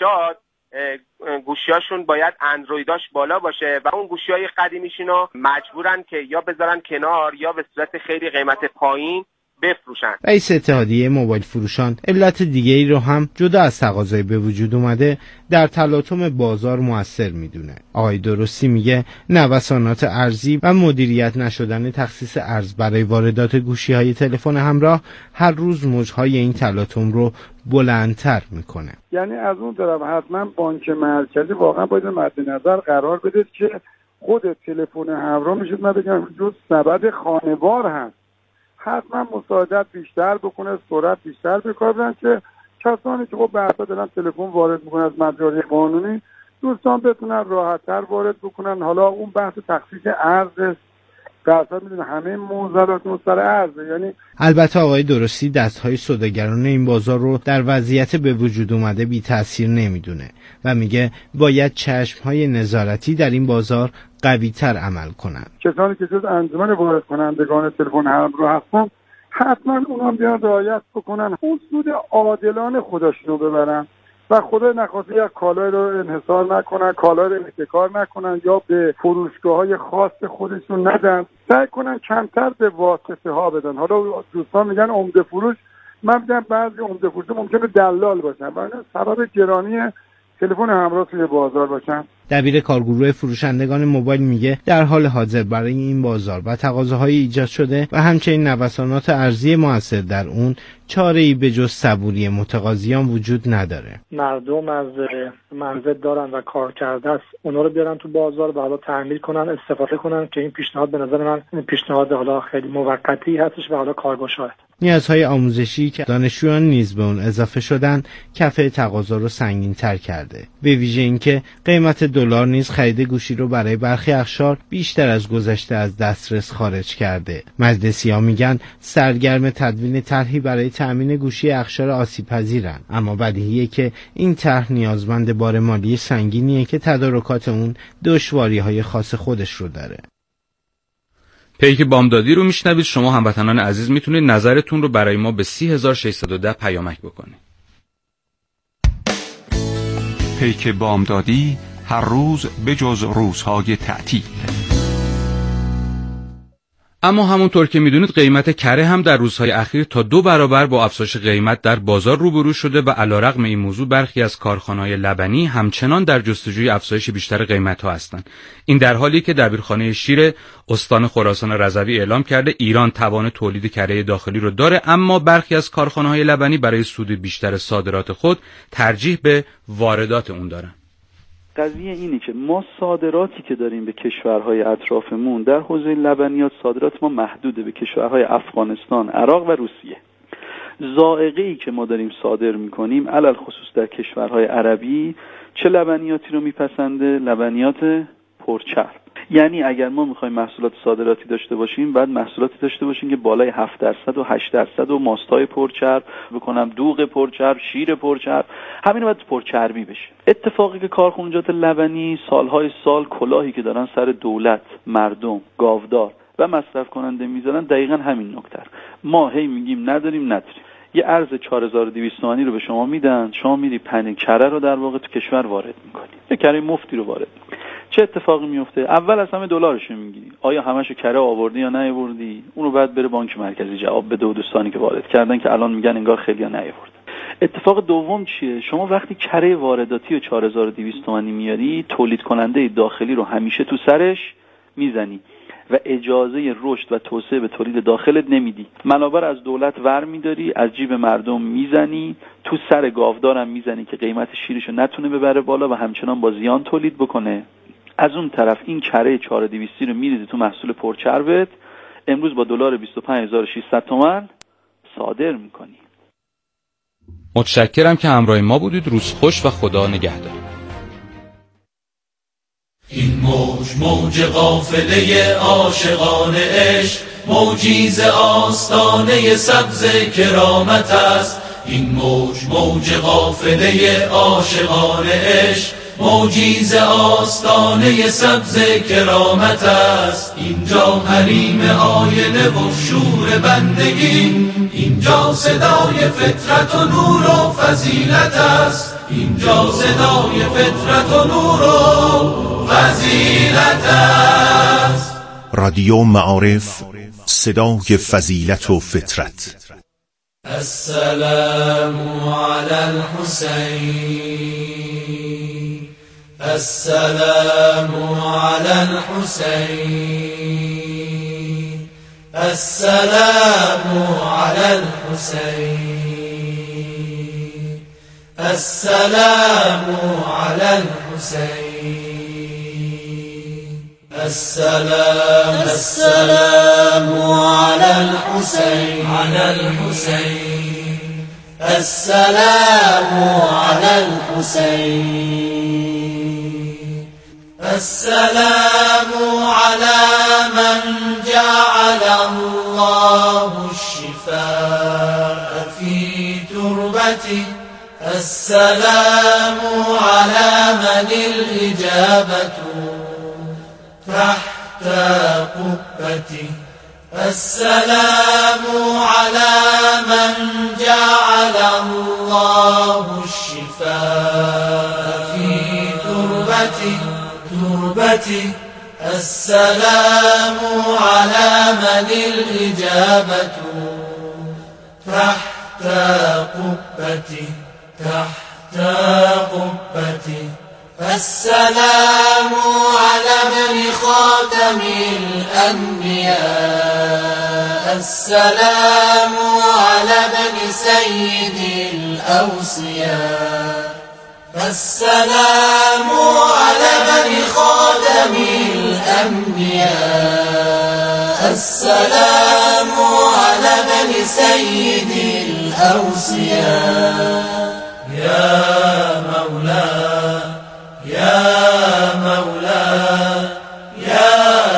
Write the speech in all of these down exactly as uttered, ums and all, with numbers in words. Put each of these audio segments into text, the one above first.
بچه‌ها گوشیاشون باید اندرویداش بالا باشه و اون گوشیای قدیمیشونو مجبورن که یا بذارن کنار یا به صورت خیلی قیمت پایین بفروشن. رئیس اتحادیه موبایل فروشان علت دیگه ای رو هم جدا از تقاضای به وجود اومده در تلاطم بازار موثر میدونه. آقای درستی میگه نوسانات ارزی و مدیریت نشدن تخصیص ارز برای واردات گوشی‌های تلفن همراه هر روز موج‌های این تلاطم رو بلندتر میکنه. یعنی از اون طرف حتما بانک مرکزی واقعا باید مد نظر قرار بده که خود تلفن همراه میشه من بگم جز سبد خانوار هست، حتما مساعدت بیشتر بکنه، سرعت بیشتر بکنه که کسانی که خب به اساس دارن تلفن وارد میکنن از مجاری قانونی دوستان بتونن راحت‌تر وارد بکنن. حالا اون بحث تخصیص ارز قاعدتا میدونه همه موزلات سر ارزه. یعنی البته آقای درستی دستهای سوداگران این بازار رو در وضعیت به وجود اومده بی تأثیر نمیدونه و میگه باید چشمهای نظارتی در این بازار قوی تر عمل کنن. کسانی که جز انجمن وارد کنندگان تلفن همراه هستن حتما اونا بیان رعایت بکنن، اون سود عادلانه خودشونو ببرن و خدا نخواسته یک کالای رو انحصار نکنن، کالای رو احتکار نکنن یا به فروشگاه‌های خاص خودشون ندن، سعی کنن کمتر به واسطه ها بدن. حالا دوستان میگن عمده فروش، من میگم بعضی عمده فروش ممکنه دلال باشن و اینا سبب گرانی تلفن همراه توی بازار باشن. دبیر کارگروه فروشندگان موبایل میگه در حال حاضر برای این بازار و تقاضاهای ایجاد شده و همچنین نوسانات ارزی موثر در اون چاره‌ای به جز صبوری متقاضیان وجود نداره. مردم از منزل دارن و کار کرده است، اونا رو بیارن تو بازار و حالا تعمیر کنن، استفاده کنن که این پیشنهاد به نظر من این پیشنهاد حالا خیلی موقتی هستش و حالا کارگاه شاید. نیازهای آموزشی که دانشجویان نیز به اون اضافه شدن کفه تقاضا رو سنگین‌تر کرده. به ویژه اینکه قیمت دلار نیز خرید گوشی رو برای برخی اقشار بیشتر از گذشته از دسترس خارج کرده. مجلسی‌ها میگن سرگرم تدوین طرحی برای تأمین گوشی اقشار آسیب‌پذیرن، اما بدیهیه که این طرح نیازمند بار مالی سنگینیه که تدارکات اون دشواری‌های خاص خودش رو داره. پیک بامدادی رو میشنوید. شما هموطنان عزیز میتونید نظرتون رو برای ما به سی هزار و ششصد و ده پیامک بکنید. پیک بامدادی هر روز به جز روزهای تعطیل. اما همونطور که میدونید قیمت کره هم در روزهای اخیر تا دو برابر با افزایش قیمت در بازار روبرو شده و علیرغم این موضوع برخی از کارخانه‌های لبنی همچنان در جستجوی افزایش بیشتر قیمت‌ها هستند. این در حالی که دبیرخانه شیر استان خراسان رضوی اعلام کرده ایران توان تولید کره داخلی رو داره، اما برخی از کارخانه‌های لبنی برای سود بیشتر صادرات خود ترجیح به واردات اون دارن. قضیه اینه که ما صادراتی که داریم به کشورهای اطرافمون در حوزه لبنیات صادرات ما محدوده به کشورهای افغانستان، عراق و روسیه. ذائقه‌ای که ما داریم صادر می‌کنیم علل خصوص در کشورهای عربی چه لبنیاتی رو میپسنده؟ لبنیات پرچرب. یعنی اگر ما میخوایم محصولات صادراتی داشته باشیم بعد محصولاتی داشته باشیم که بالای هفت درصد و هشت درصد و ماستای پرچرب بکنم، دوغ پرچرب، شیر پرچرب، همین باید پرچربی بشه. اتفاقی که کارخانجات لبنی سالهای سال کلاهی که دارن سر دولت، مردم، گاودار و مصرف کننده میذارن دقیقاً همین نکته. ما هی میگیم نداریم نداریم. یه ارز چهار هزار و دویست تومانی رو به شما میدن، شما میری پنی کره رو در واقع تو کشور وارد میکنی. یه کره مفتی رو وارد میکنی. چه اتفاقی میفته؟ اول از همه دلارشو میگیری. آیا همشو کره آوردی یا نیاوردی؟ اون رو بعد بره بانک مرکزی جواب بده و دوستانی که وارد کردن که الان میگن انگار خیلی ها نیاوردن. اتفاق دوم چیه؟ شما وقتی کره وارداتی و چهار هزار و دویست تومانی میاری، تولید کننده داخلی رو همیشه تو سرش میزنی و اجازه رشد و توسعه به تولید داخلت نمیدی. منابع از دولت ور میداری، از جیب مردم میزنی، تو سر گاودارم میزنی که قیمت شیرشو نتونه ببره بالا و همچنان با زیان تولید بکنه. از اون طرف این کره چهار هزار و دویست رو میریزی تو محصول پرچربت، امروز با دلار بیست و پنج هزار و ششصد تومان صادر میکنی. متشکرم که همراه ما بودید. روز خوش و خدا نگهدار. این موج موج قافله عاشقان عشق، موجی ز آستانه سبز کرامت است. این موج موج قافله عاشقان عشق، موجی ز آستانه سبز کرامت است. اینجا حریم آینه و شور بندگی، اینجا صدای فطرت و نور و فضیلت است. اینجا صدای فطرت و نور و فضیلت است. رادیو معارف، صدای فضیلت و فطرت. السلام علی الحسین، السلام علی الحسین، السلام علی الحسین، السلام علی الحسین، السلام السلام علی الحسین، علی الحسین، السلام علی الحسین، السلام علی من جعل الله الشفاء في تربته، السلام على من الإجابة تحت قبته، السلام على من جعل الله الشفاء في تربته تربته، السلام على من الإجابة تحت قبته تحت قبته، السلام على ابن خاتم الأنبياء، السلام على ابن سيد الأوصياء، السلام على ابن خاتم الأنبياء، السلام على ابن سيد الأوصياء. يا مولاي يا مولاي يا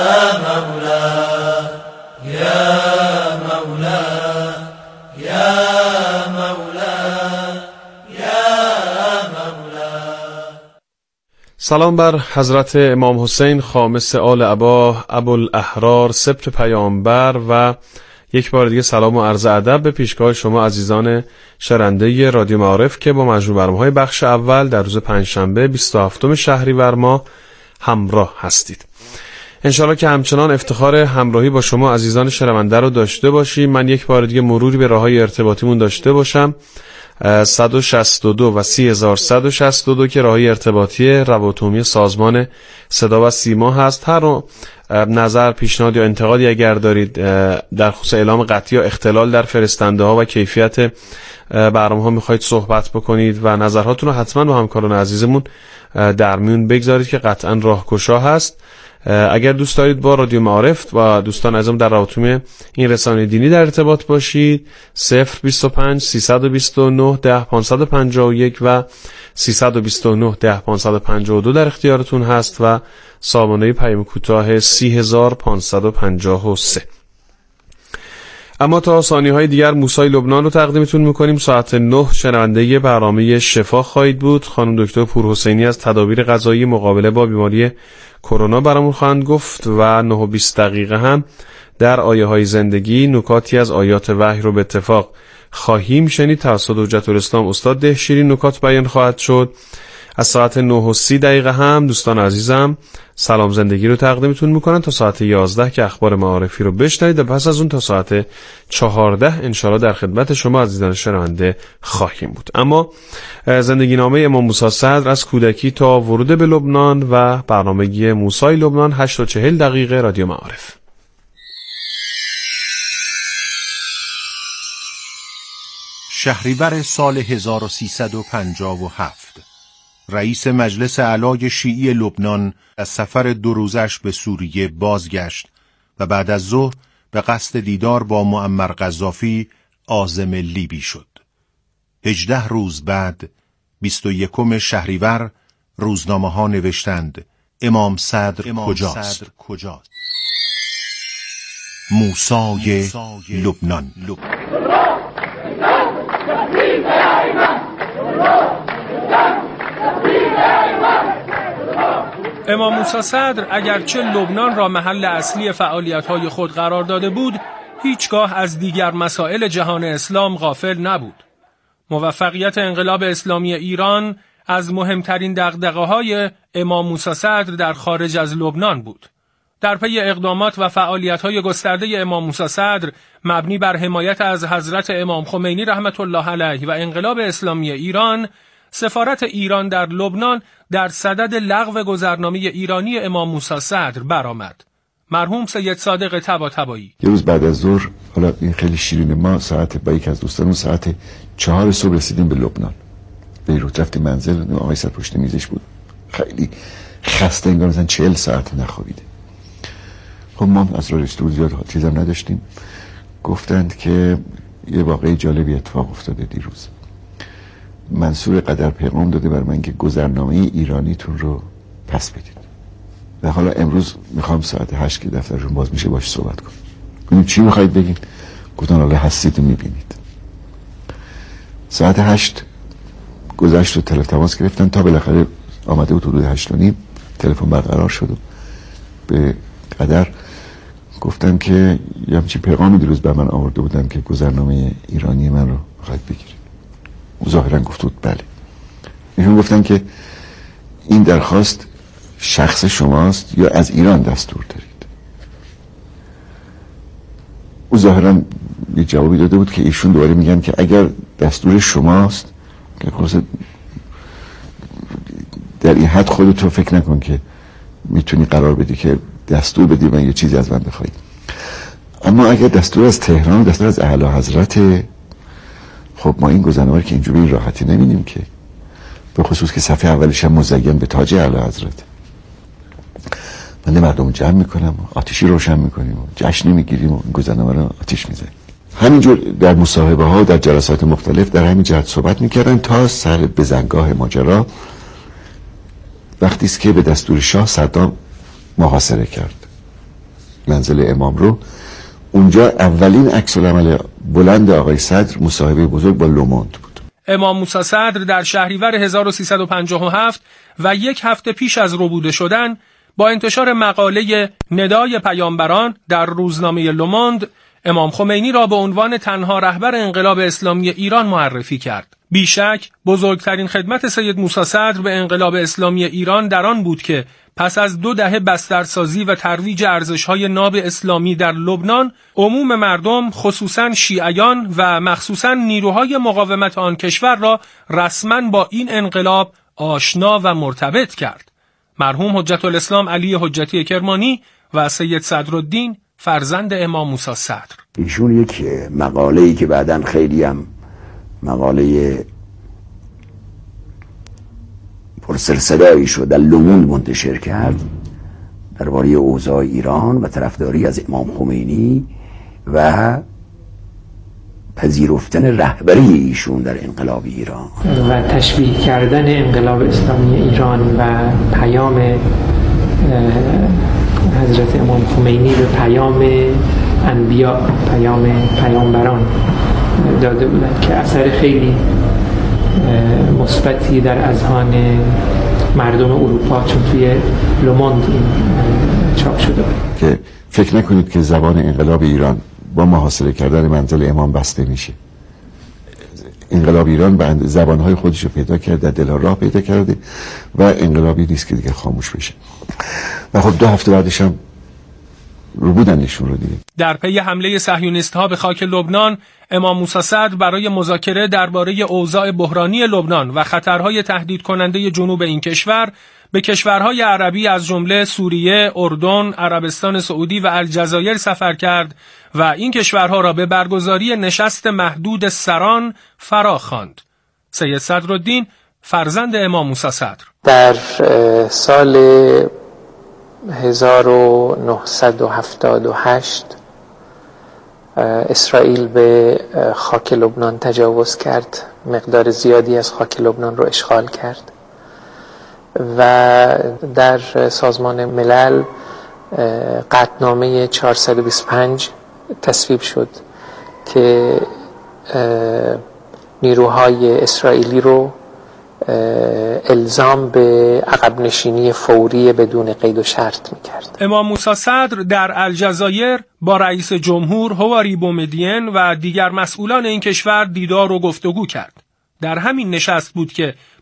مولاي يا مولاي يا مولاي يا مولاي. سلام بر حضرت امام حسین خامس آل عبا ابوالاحرار سبط پیامبر و یک بار دیگه سلام و عرض ادب به پیشگاه شما عزیزان شنونده رادیو معارف که با مجموع برنامه‌های بخش اول در روز پنجشنبه بیست و هفتم شهریور ماه همراه هستید. انشالله که همچنان افتخار همراهی با شما عزیزان شنونده رو داشته باشیم. من یک بار دیگه مروری به راههای ارتباطیمون داشته باشم. صد و شصت و دو و سی هزار و صد و شصت و دو که راههای ارتباطی روابط سازمان صدا و سیما هست. هر نظر، پیشنهاد یا انتقادی اگر دارید در خصوص اعلام قطعی یا اختلال در فرستنده ها و کیفیت برنامه ها میخواید صحبت بکنید و نظرهاتون رو حتما با همکاران عزیزمون در میون بگذارید که قطعا راهگشا هست. اگر دوست دارید با رادیو معارف و دوستان عزیزم در رابطه این رسانه دینی در ارتباط باشید، صفر بیست و پنج سیصد و بیست و نه ده پانصد و پنجاه و یک و سیصد و بیست و نه ده پانصد و پنجاه و دو در اختیارتون هست و سامانه پیام کوتاه سی هزار و پانصد و پنجاه و سه. اما تا ثانیه‌های دیگر موسی لبنان رو تقدیمتون می‌کنیم. ساعت نه شنونده برنامه شفا خواهید بود. خانم دکتر پورحسینی از تدابیر غذایی مقابله با بیماری کرونا برامون خواهند گفت و نه و بیست دقیقه هم در آیه های زندگی نکاتی از آیات وحی رو به اتفاق خواهیم شنید. توسط حجت الاسلام استاد دهشیری نکات بیان خواهد شد. از ساعت نه و سی دقیقه هم دوستان عزیزم سلام زندگی رو تقدیمتون میکنن تا ساعت یازده که اخبار معارفی رو بشنوید و پس از اون تا ساعت چهارده انشالله در خدمت شما عزیزان شنونده خواهیم بود. اما زندگی نامه امام موسی صدر از کودکی تا ورود به لبنان و برنامه موسی لبنان هشت و چهل دقیقه رادیو معارف. شهریور سال هزار و سیصد و پنجاه و هفت رئیس مجلس اعلای شیعی لبنان از سفر دو روزش به سوریه بازگشت و بعد از ظهر به قصد دیدار با معمر قذافی عازم لیبی شد. هجده روز بعد بیست و یکم شهریور روزنامه ها نوشتند امام صدر امام کجاست؟ صدر کجاست؟ موسی لبنان. امام موسی صدر اگرچه لبنان را محل اصلی فعالیت‌های خود قرار داده بود، هیچگاه از دیگر مسائل جهان اسلام غافل نبود. موفقیت انقلاب اسلامی ایران از مهمترین دغدغه‌های امام موسی صدر در خارج از لبنان بود. در پی اقدامات و فعالیت‌های گسترده امام موسی صدر مبنی بر حمایت از حضرت امام خمینی رحمت الله علیه و انقلاب اسلامی ایران، سفارت ایران در لبنان در صدد لغو گذرنامه ایرانی امام موسی صدر برآمد. مرحوم سید صادق طباطبایی: یه روز بعد از ظهر، حالا این خیلی شیرینه، ما ساعت با یک از دوستانمون ساعت چهار صبح رسیدیم به لبنان، بیروت. رفتیم منزل، آقای صدر پشت میزش بود، خیلی خسته، انگار مثلا چهل ساعت نخوابیده. خب ما از راه رسیدگی زیاد چیزم نداشتیم. گفتند که یه واقعه جالبی اتفاق افتاده دیروز. منصور قدر پیغام داده بر من که گذرنامه ایرانیتون رو پس بدید و حالا امروز میخوام ساعت هشت که دفترشون باز میشه باش صحبت کنم. گفتم چی میخواید بگین؟ گفتن حالا هستید و میبینید. ساعت هشت گذشت و تلفن تماس گرفتن تا بالاخره آمده بود حدود هشت و نیم، تلفن برقرار شد و به قدر گفتم که یه همچین پیغامی دیروز به من آورده بودم که گذرنامه ایرانی من رو خواهید بگیرید. او ظاهرا گفت بود بله. ایشون گفتن که این درخواست شخص شماست یا از ایران دستور دارید؟ او ظاهرا یه جوابی داده بود که ایشون دوباره میگن که اگر دستور شماست، که خلاص در این حد خودتو فکر نکن که میتونی قرار بدی که دستور بدی من یه چیزی از من بخواید. اما اگر دستور از تهران، دستور از اعلی حضرت، خب ما این گذرنامه که اینجوری این راحتی نمیدیم که، به خصوص که صفحه اولش هم مزین به تاج اعلی حضرت. من مردم جمع میکنم، آتیشی روشن میکنیم، جشن میگیریم و این گذرنامه رو آتیش میزنیم. همینجور در مصاحبه ها و در جلسات مختلف در همین جهت صحبت میکردن تا سر بزنگاه ماجرا، وقتی است که به دستور شاه صدام محاصره کرد منزل امام رو. اونجا اولین عکس العمل بلند آقای صدر مصاحبه بزرگ با لوموند بود. امام موسی صدر در شهریور هزار و سیصد و پنجاه و هفت و یک هفته پیش از ربوده شدن با انتشار مقاله ندای پیامبران در روزنامه لوموند، امام خمینی را به عنوان تنها رهبر انقلاب اسلامی ایران معرفی کرد. بیشک بزرگترین خدمت سید موسی صدر به انقلاب اسلامی ایران در آن بود که پس از دو دهه بسترسازی و ترویج ارزش‌های ناب اسلامی در لبنان، عموم مردم خصوصاً شیعیان و مخصوصاً نیروهای مقاومت آن کشور را رسماً با این انقلاب آشنا و مرتبط کرد. مرحوم حجت الاسلام علی حجتی کرمانی و سید صدرالدین فرزند امام موسی صدر. ایشون یک مقاله‌ای که بعداً خیلی هم مقاله پرسرصدایی شد در لوموند منتشر کرد درباره اوضاع ایران و طرفداری از امام خمینی و پذیرفتن رهبری ایشون در انقلاب ایران و تشبیه کردن انقلاب اسلامی ایران و پیام حضرت امام خمینی به پیام انبیا، پیام پیامبران داده بودند که اثر خیلی مثبتی در اذهان مردم اروپا، چون توی لوموند چاپ شده بود. که فکر نکنید که زبان انقلاب ایران با محاصره کردن منزل امام بسته میشه. انقلاب ایران به زبانهای خودش رو پیدا کرده، در دلها راه پیدا کرده و انقلابی نیست که دیگه خاموش بشه. و خب دو هفته بعدش هم رو بودن نشون رو دیگه. در پی حمله صهیونیست‌ها به خاک لبنان، امام موسی صدر برای مذاکره درباره اوضاع بحرانی لبنان و خطرهای تهدید کننده جنوب این کشور به کشورهای عربی از جمله سوریه، اردن، عربستان سعودی و الجزایر سفر کرد و این کشورها را به برگزاری نشست محدود سران فرا خواند. سید صدرالدین فرزند امام موسی صدر در سال هزار و نهصد و هفتاد و هشت اسرائیل به خاک لبنان تجاوز کرد، مقدار زیادی از خاک لبنان رو اشغال کرد و در سازمان ملل قطعنامه چهارصد و بیست و پنج تصویب شد که نیروهای اسرائیلی رو الزام به عقب نشینی فوری بدون قید و شرط میکرد. امام موسی صدر در الجزایر با رئیس جمهور هواری بومدین و دیگر مسئولان این کشور دیدار و گفتگو کرد. در همین نشست بود که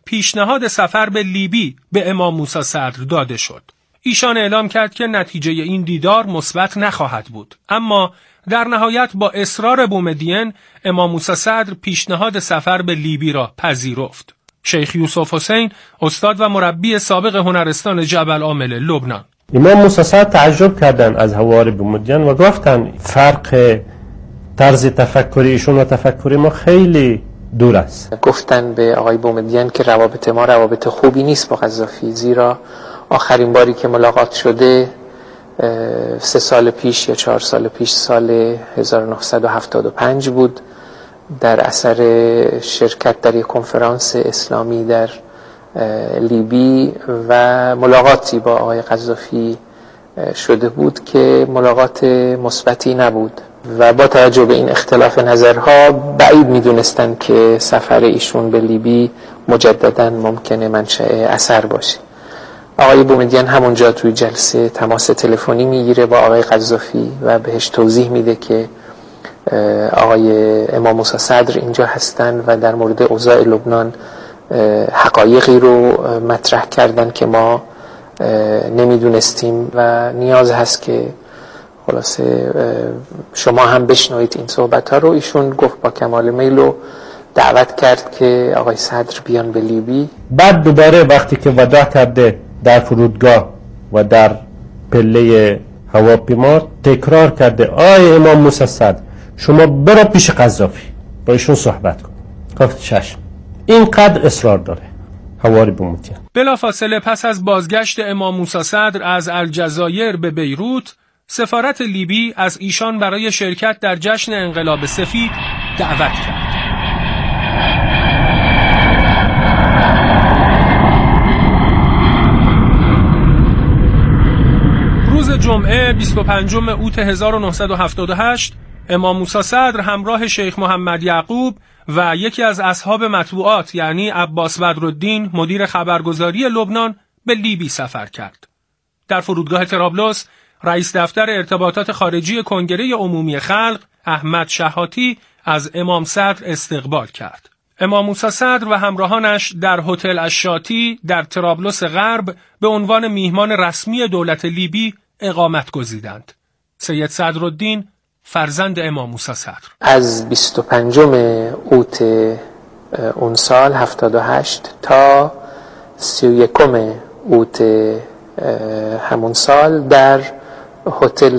پیشنهاد سفر به لیبی به امام موسی صدر داده شد. ایشان اعلام کرد که نتیجه این دیدار مثبت نخواهد بود، اما در نهایت با اصرار بومدین امام موسی صدر پیشنهاد سفر به لیبی را پذیرفت. شیخ یوسف حسین، استاد و مربی سابق هنرستان جبل عامل لبنان: امام موسی صدر تعجب کردند از حوار بومدین و گفتند فرق طرز تفکر ایشون و تفکر ما خیلی دور است. گفتن به آقای بومدین که روابط ما روابط خوبی نیست با قذافی، زیرا آخرین باری که ملاقات شده سه سال پیش یا چهار سال پیش سال هزار و نهصد و هفتاد و پنج بود در اثر شرکت در یک کنفرانس اسلامی در لیبی و ملاقاتی با آقای قذافی شده بود که ملاقات مثبتی نبود و با توجه به این اختلاف نظرها بعید می‌دونستند که سفر ایشون به لیبی مجدداً ممکنه منشأ اثر باشه. آقای بومدین همونجا توی جلسه تماس تلفنی میگیره با آقای قذافی و بهش توضیح میده که آقای امام موسی صدر اینجا هستن و در مورد اوضاع لبنان حقایقی رو مطرح کردن که ما نمیدونستیم و نیاز هست که خلاصه شما هم بشنوید این صحبت ها رو. ایشون گفت با کمال میل و دعوت کرد که آقای صدر بیان به لیبی. بعد دوباره وقتی که وداع کرده در فرودگاه و در پله هواپیما تکرار کرده آقای امام موسی صدر شما برو پیش قذافی با ایشون صحبت کن. گفت چشم. اینقدر اصرار داره حواری بومدین. بلافاصله پس از بازگشت امام موسی صدر از الجزایر به بیروت، سفارت لیبی از ایشان برای شرکت در جشن انقلاب سفید دعوت کرد. روز جمعه بیست و پنجم اوت هزار و نهصد و هفتاد و هشت امام موسی صدر همراه شیخ محمد یعقوب و یکی از اصحاب مطبوعات یعنی عباس بدرالدین مدیر خبرگزاری لبنان به لیبی سفر کرد. در فرودگاه طرابلس رئیس دفتر ارتباطات خارجی کنگره عمومی خلق احمد شحاتی از امام صدر استقبال کرد. امام موسی صدر و همراهانش در هتل الشاتی در طرابلس غرب به عنوان میهمان رسمی دولت لیبی اقامت گزیدند. سید صدرالدین فرزند امام موسی صدر از بیست و پنجم اوت اون سال هفتاد و هشت تا سی و یکم اوت همون سال در هتل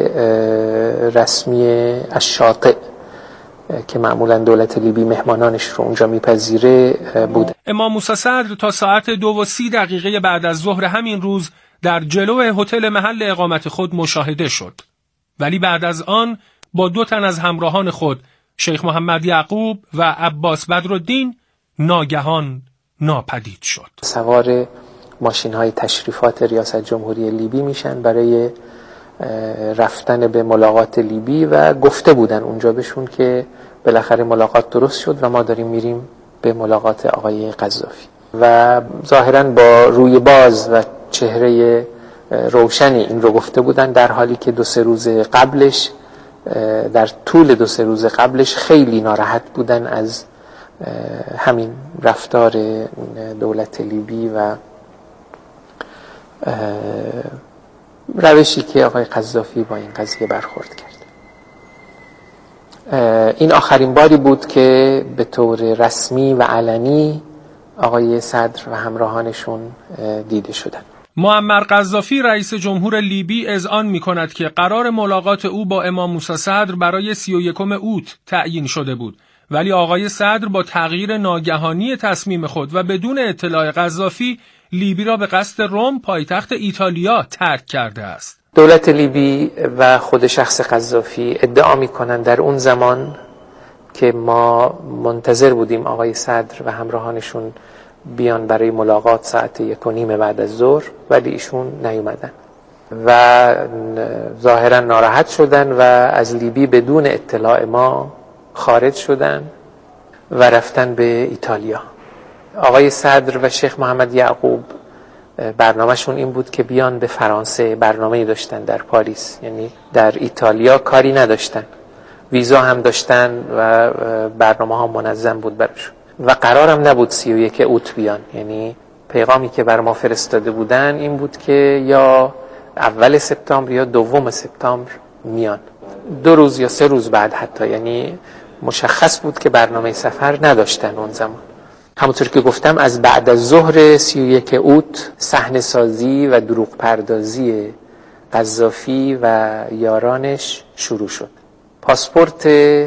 رسمی الشاطئ که معمولا دولت لیبی مهمانانش رو اونجا میپذیره بود. امام موسی صدر تا ساعت دو و سی دقیقه بعد از ظهر همین روز در جلو هتل محل اقامت خود مشاهده شد، ولی بعد از آن با دو تن از همراهان خود شیخ محمد یعقوب و عباس بدرالدین ناگهان ناپدید شد. سوار ماشین های تشریفات ریاست جمهوری لیبی میشن برای رفتن به ملاقات لیبی و گفته بودن اونجا بهشون که بالاخره ملاقات درست شد و ما داریم میریم به ملاقات آقای قذافی و ظاهرا با روی باز و چهره روشنی این رو گفته بودن، در حالی که دو سه روز قبلش در طول دو سه روز قبلش خیلی ناراحت بودن از همین رفتار دولت لیبی و روشی که آقای قذافی با این قضیه برخورد کرد. این آخرین باری بود که به طور رسمی و علنی آقای صدر و همراهانشون دیده شدند. معمر قذافی رئیس جمهور لیبی اذعان می‌کند که قرار ملاقات او با امام موسی صدر برای سی و یکم اوت تعیین شده بود، ولی آقای صدر با تغییر ناگهانی تصمیم خود و بدون اطلاع قذافی لیبی را به قصد روم پایتخت ایتالیا ترک کرده است. دولت لیبی و خود شخص قذافی ادعا می‌کنند در اون زمان که ما منتظر بودیم آقای صدر و همراهانشون بیان برای ملاقات ساعت یک و نیم بعد از ظهر، ولی ایشون نیومدن و ظاهرا ناراحت شدن و از لیبی بدون اطلاع ما خارج شدن و رفتن به ایتالیا. آقای صدر و شیخ محمد یعقوب برنامهشون این بود که بیان به فرانسه، برنامه‌ای داشتن در پاریس، یعنی در ایتالیا کاری نداشتن، ویزا هم داشتن و برنامه ها منظم بود براشون. و قرارم نبود سی و یک اوت بیان. یعنی پیغامی که بر ما فرستاده بودن این بود که یا اول سپتامبر یا دوم سپتامبر میان، دو روز یا سه روز بعد حتی. یعنی مشخص بود که برنامه سفر نداشتن اون زمان. همونطور که گفتم از بعد از ظهر سی و یک اوت صحنه سازی و دروغ پردازی قذافی و یارانش شروع شد. پاسپورت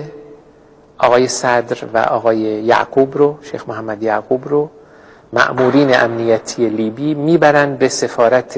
آقای صدر و آقای یعقوب رو، شیخ محمد یعقوب رو، مأمورین امنیتی لیبی میبرن به سفارت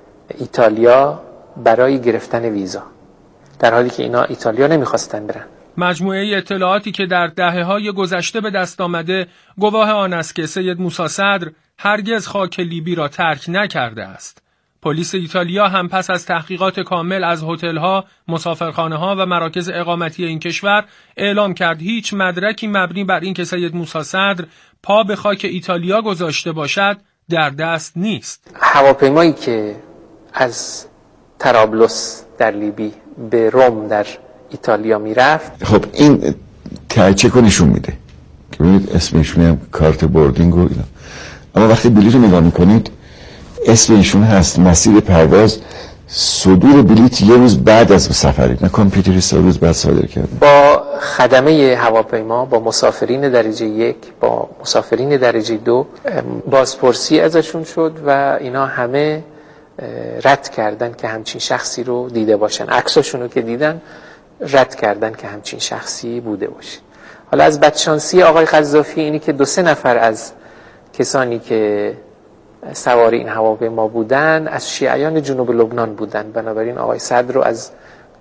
ایتالیا برای گرفتن ویزا، در حالی که اینا ایتالیا نمیخواستن برن. مجموعه اطلاعاتی که در دهه‌های گذشته به دست آمده گواه آن است که سید موسی صدر هرگز خاک لیبی را ترک نکرده است. پلیس ایتالیا هم پس از تحقیقات کامل از هتل‌ها، مسافرخانه‌ها و مراکز اقامتی این کشور اعلام کرد هیچ مدرکی مبنی بر این که سید موسی صدر پا به خاک ایتالیا گذاشته باشد در دست نیست. هواپیمایی که از طرابلس در لیبی به روم در ایتالیا میرفت، خب این ترچه رو نشون میده که ببینید اسمشون هم کارت بوردینگ و اینا، اما وقتی بلیط رو نگاه میکنید اسم ایشون هست، مسیر پرواز، صدور بلیط یه روز بعد از سفره، نه کامپیوتری سه روز بعد صادر کرد. با خدمه هواپیما، با مسافرین درجه یک، با مسافرین درجه دو بازپرسی ازشون شد و اینا همه رد کردن که همچین شخصی رو دیده باشن. عکساشون رو که دیدن رد کردن که همچین شخصی بوده باشه. حالا از بدشانسی آقای قذافی اینی که دو سه نفر از کسانی که سوار این هواپیما بودن از شیعیان جنوب لبنان بودن، بنابراین آقای صدر رو از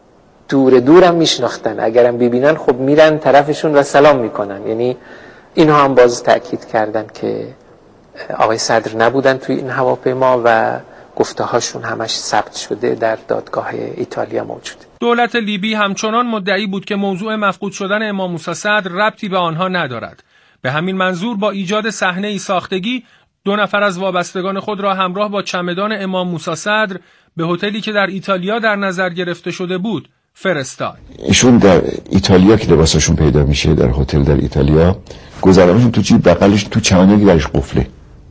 دور دورم میشناختن، اگرم ببینن خب میرن طرفشون و سلام میکنن. یعنی اینها هم باز تأکید کردن که آقای صدر نبودن توی این هواپیما و گفته هاشون همش ثبت شده در دادگاه ایتالیا موجوده. دولت لیبی همچنان مدعی بود که موضوع مفقود شدن امام موسی صدر ربطی به آنها ندارد. به همین منظور با ایجاد صحنه‌ای ساختگی دو نفر از وابستگان خود را همراه با چمدان امام موسی صدر به هتلی که در ایتالیا در نظر گرفته شده بود فرستاد. ایشون در ایتالیا که لباساشون پیدا میشه در هتل در ایتالیا، گذرانشون تو جیب بغلش تو چمدانی درش قفله.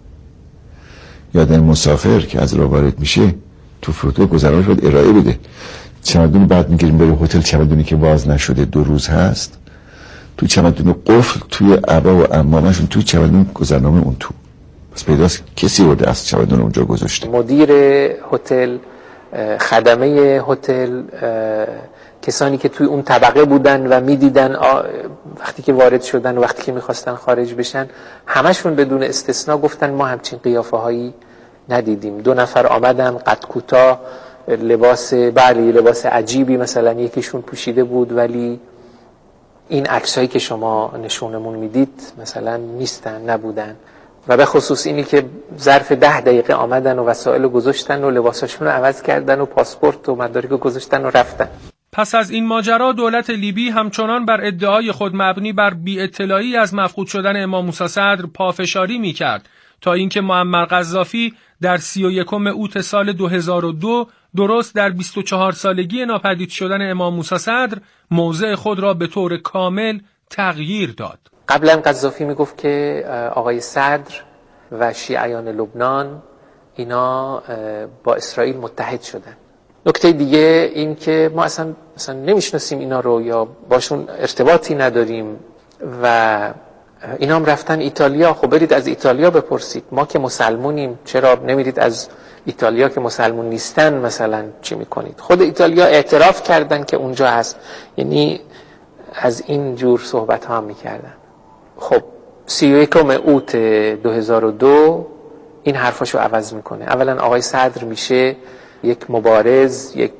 یادن مسافر که از راه وارد میشه تو فرودگاه گذرانش باید ارائه بده. چمدون بعد میگیریم بره هتل، چمدونی که باز نشده دو روز هست تو چمدون قفل توی عبا و عمامشون توی چمدون گذرنامه اون تو پس پیداست کسی برده از چمدون اونجا گذاشته. مدیر هتل، خدمه هتل، کسانی که توی اون طبقه بودن و میدیدن وقتی که وارد شدن و وقتی که میخواستن خارج بشن، همشون بدون استثنا گفتن ما همچین قیافه هایی ندیدیم. دو نفر آمدن قد کوتاه، لباس بله لباس عجیبی مثلا یکیشون پوشیده بود، ولی این عکسایی که شما نشونمون میدید مثلا نیستن، نبودن. و به خصوص اینی که ظرف ده دقیقه آمدن و وسایل گذاشتن و لباساشون رو عوض کردن و پاسپورت و مدارک گذاشتن و رفتن. پس از این ماجرا دولت لیبی همچنان بر ادعای خود مبنی بر بی اطلاعی از مفقود شدن امام موسی صدر پافشاری میکرد تا اینکه معمر قذافی در سی و یکم اوت سال دو هزار و دو درست در بیست و چهار سالگی ناپدید شدن امام موسی صدر موضع خود را به طور کامل تغییر داد. قبلا قذافی میگفت که آقای صدر و شیعیان لبنان اینا با اسرائیل متحد شدن. نکته دیگه این که ما اصلا, اصلا نمیشناسیم اینا رو یا باشون ارتباطی نداریم و اینا هم رفتن ایتالیا. خب برید از ایتالیا بپرسید، ما که مسلمونیم چرا نمیرید از ایتالیا که مسلمون نیستن مثلا چی میکنید؟ خود ایتالیا اعتراف کردن که اونجا هست. یعنی از این جور صحبت ها هم میکردن. خب سی و یکم اوت دو هزار و دو این حرفاشو عوض میکنه. اولا آقای صدر میشه یک مبارز، یک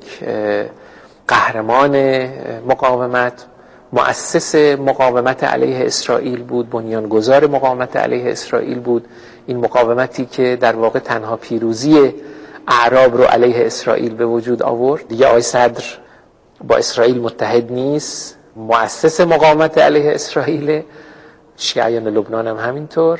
قهرمان مقاومت، مؤسس مقاومت علیه اسرائیل بود، بنیانگذار مقاومت علیه اسرائیل بود. این مقاومتی که در واقع تنها پیروزی اعراب رو علیه اسرائیل به وجود آورد. دیگه آقای صدر با اسرائیل متحد نیست، مؤسس مقاومت علیه اسرائیل. شیعیان لبنان هم همینطور.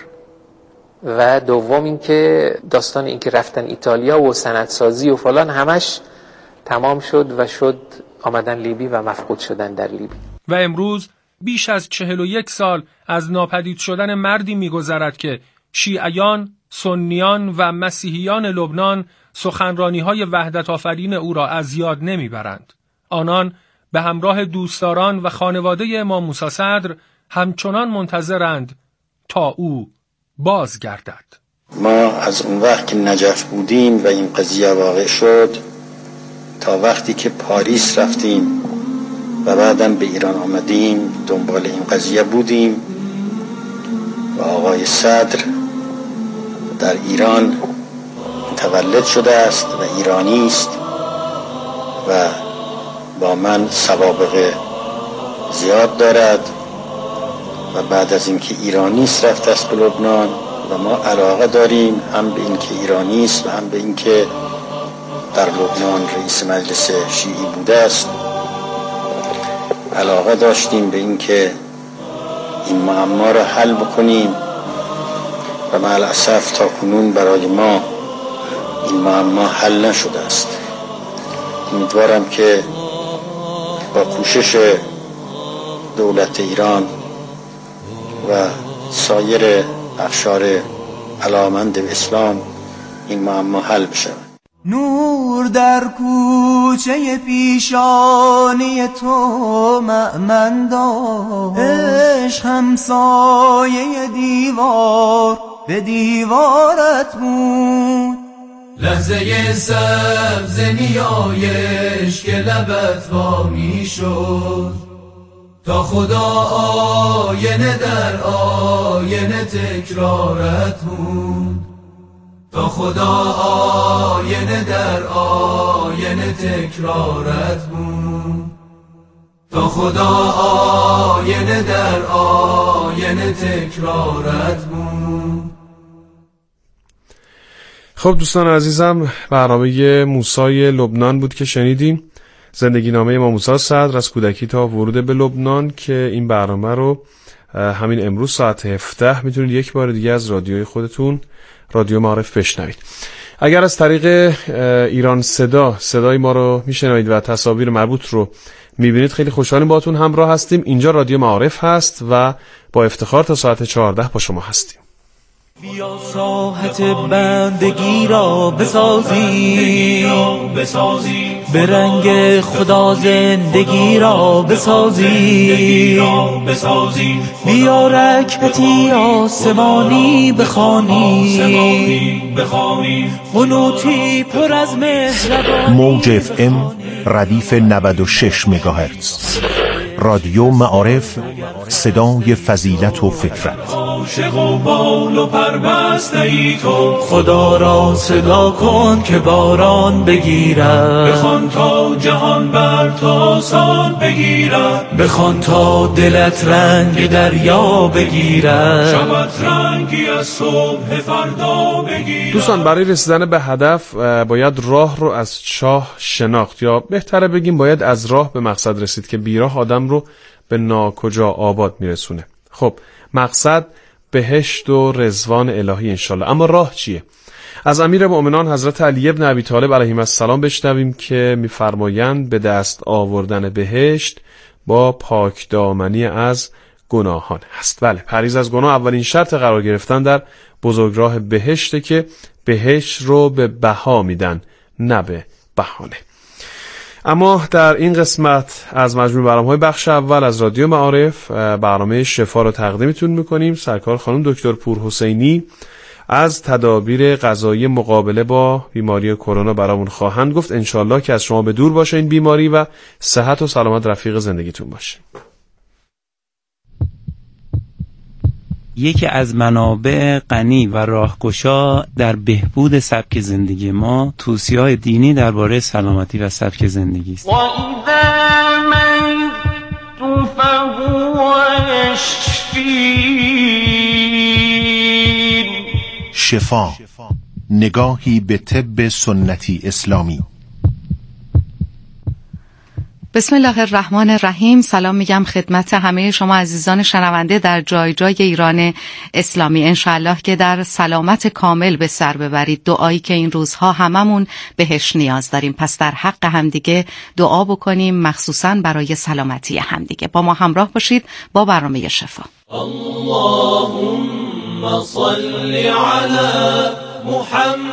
و دوم این که داستان این که رفتن ایتالیا و سندسازی و فلان همش تمام شد و شد آمدن لیبی و مفقود شدن در لیبی. و امروز بیش از چهل و یک سال از ناپدید شدن مردی می‌گذرد که شیعیان، سنیان و مسیحیان لبنان سخنرانی‌های وحدت آفرین او را از یاد نمی‌برند. آنان به همراه دوستداران و خانواده امام موسی صدر همچنان منتظرند تا او بازگردد. ما از اون وقت که نجف بودیم و این قضیه واقع شد تا وقتی که پاریس رفتیم و بعدم به ایران آمدیم دنبال این قضیه بودیم و آقای صدر در ایران متولد شده است و ایرانی است و با من سوابق زیاد دارد و بعد از اینکه ایرانی است رفته است به لبنان و ما علاقه داریم هم به اینکه ایرانی است و هم به اینکه در لبنان رئیس مجلس شیعی بوده است. علاقه داشتیم به اینکه این معما را حل بکنیم و مع الاسف تا کنون برای ما این معما حل نشده است. امیدوارم که با کوشش دولت ایران و سایر اقشار علاقه‌مند به اسلام این معما حل بشه. نور در کوچه پیشانی تو مأمن داشت، عشق همسایه دیوار به دیوارت بود، لحظه سبز نیایش که لبت وا می شد، تا خدا آینه در آینه تکرارت بود، تا خدا آینه در آینه تکرارت بود، تا خدا آینه در آینه تکرارت بود. خب دوستان عزیزم، برنامه موسی لبنان بود که شنیدیم، زندگی نامه امام موسی صدر از کودکی تا ورود به لبنان، که این برنامه رو همین امروز ساعت هفده میتونید یک بار دیگه از رادیوی خودتون رادیو معارف بشنوید. اگر از طریق ایران صدا صدای ما رو میشنوید و تصاویر مربوط رو میبینید خیلی خوشحالیم باهاتون همراه هستیم. اینجا رادیو معارف هست و با افتخار تا ساعت چهارده با شما هستیم. بیا ساحت بندگی را بسازی، به رنگ خدا زندگی را بسازی، بیا رکعتی آسمانی بخوانی، قنوتی پر از مهربانی. موج اف ام ردیف نود و شش مگاهرتز، رادیو معارف، صدای فضیلت و فطرت. عاشق و بال و پربسته ای تو، خدا را صدا کن که باران بگیرد، بخوان تا جهان بر تو آسان بگیرد، بخوان تا دلت رنگ دریا بگیرد، شبت رنگی از صبح فردا بگیرد. دوستان، برای رسیدن به هدف باید راه رو از چاه شناخت، یا بهتره بگیم باید از راه به مقصد رسید که بیراه آدم رو به ناکجا آباد میرسونه. خب مقصد بهشت و رضوان الهی انشالله، اما راه چیه؟ از امیر مؤمنان حضرت علی ابن ابی طالب علیه السلام بشنویم که میفرمایند به دست آوردن بهشت با پاک دامنی از گناهان هست. بله، پرهیز از گناه اولین شرط قرار گرفتن در بزرگراه بهشته که بهشت رو به بها میدن، نه به بهانه. اما در این قسمت از مجموع برنامه‌های بخش اول از رادیو معارف برنامه شفا رو تقدیمتون میکنیم. سرکار خانم دکتر پورحسینی از تدابیر غذایی مقابله با بیماری کرونا برامون خواهند گفت. انشالله که از شما به دور باشه این بیماری و صحت و سلامت رفیق زندگیتون باشه. یکی از منابع غنی و راهگشا در بهبود سبک زندگی ما توصیه‌های دینی درباره سلامتی و سبک زندگی است. شفا، نگاهی به طب سنتی اسلامی. بسم الله الرحمن الرحیم. سلام میگم خدمت همه شما عزیزان شنونده در جای جای ایران اسلامی. انشاءالله که در سلامت کامل به سر ببرید. دعایی که این روزها هممون بهش نیاز داریم. پس در حق همدیگه دعا بکنیم، مخصوصاً برای سلامتی همدیگه. با ما همراه باشید با برنامه شفا. اللهم صل علی محمد.